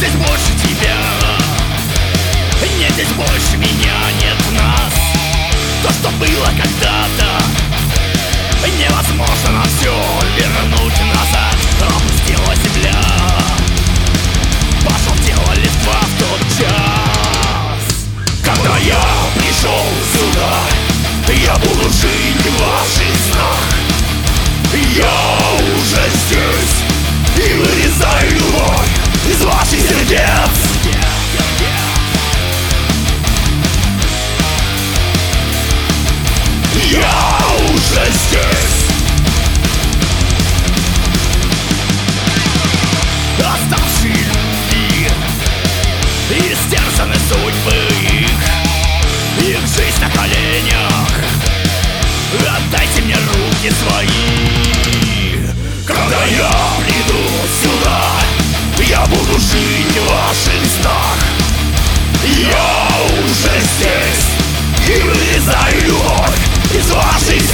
здесь больше тебя, нет здесь больше меня, нет нас. То, что было когда-то, невозможно нам все вернуть назад. Опустила земля, пожелтела листва в тот час. Когда я пришел сюда, я буду жить в ваших снах. Я уже здесь и вырезаю любовь из ваших сердец. Я уже здесь. Оставшие люди, истерзаны судьбы их жизнь на коленях. Отдайте мне руки свои. Когда я приду сюда, я буду жить в ваших снах. Я уже здесь и вырезаю любовь из вашей